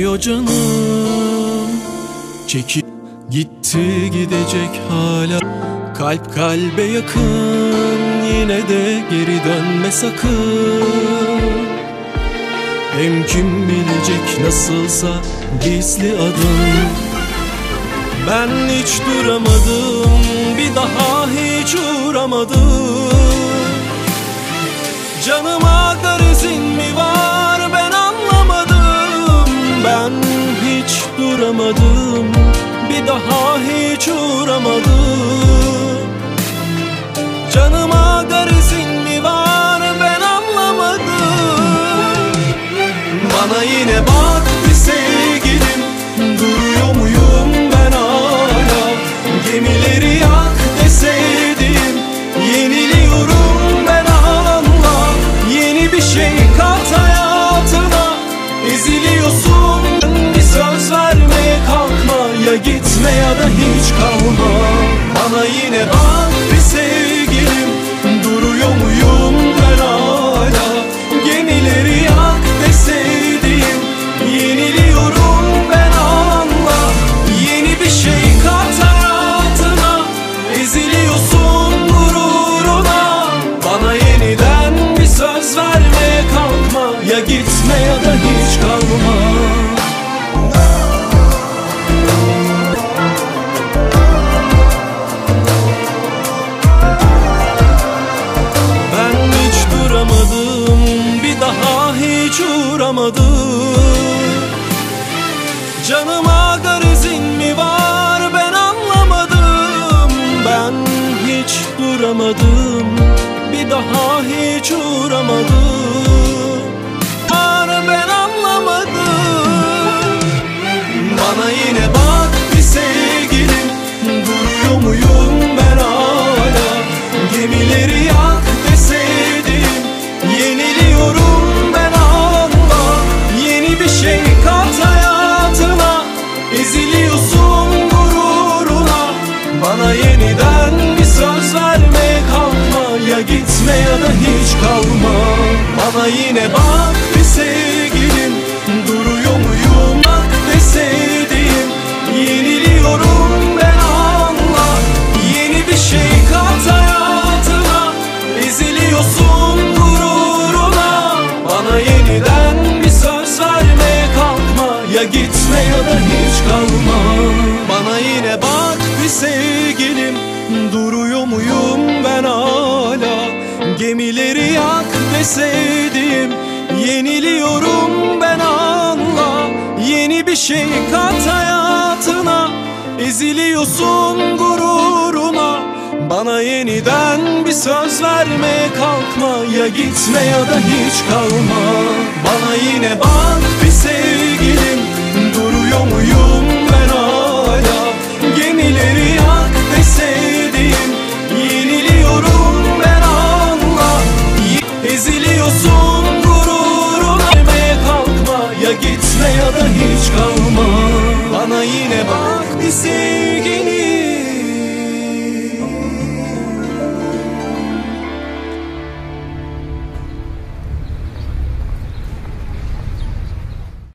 yanıyor canım. Çekip gitti gidecek hala. Kalp kalbe yakın, yine de geri dönme sakın. Hem kim bilecek nasılsa gizli adın. Ben hiç duramadım, bir daha hiç uğramadım. Canıma garezin mi var ben anlamadım. Ben hiç duramadım, bir daha hiç uğramadım. Canıma garezin mi var ben anlamadım. Bana yine bak bir sevgilim, duruyor muyum ben hala? Gemileri yak deseydim, yeniliyorum ben anla. Yeni bir şey kat hayatına, eziliyorsun. Bir söz vermeye kalkma, ya gitme ya da hiç kalma. Bana yine bak bir sevgilim, duruyor muyum ben hala? Gemileri yak deseydim, yeniliyorum ben anla. Yeni bir şey kat hayatına, eziliyorsun gururuna. Bana yeniden bir söz vermeye kalkma, ya gitme ya da hiç kalma. Canıma garezin mi var ben anlamadım. Ben hiç duramadım, bir daha hiç uğramadım. Ben anlamadım. Bana yine bak bir sevgilim, duruyor muyum ben hala? Gemileri yak deseydim, yeniliyorum ben anla. Yeni bir şey kat hayatına, eziliyorsun gururuna. Bana yeniden bir söz vermeye kalkma, ya gitme ya da hiç kalma. Bana yine bak bir sevgilim, duruyor muyum bak deseydim, yeniliyorum ben anla. Yeni bir şey kat hayatına, eziliyorsun gururuna. Bana yeniden bir söz vermeye kalkma, ya gitme ya da hiç kalma. Bana yine bak bir sevgilim, duruyor muyum ben hala? Gemileri yak deseydim, yeniliyorum ben anla. Yeni bir şey kat hayatına, eziliyorsun gururuna. Bana yeniden bir söz vermeye kalkma, ya gitme ya da hiç kalma. Bana yine bak bir sevgilim, duruyor muyum ben hala? Gemileri yak deseydim, yeniliyorum ben anla. Eziliyorsun gururuna, demeye kalkma, ya gitme ya da hiç kalma. Bana yine bak bir sevgilim.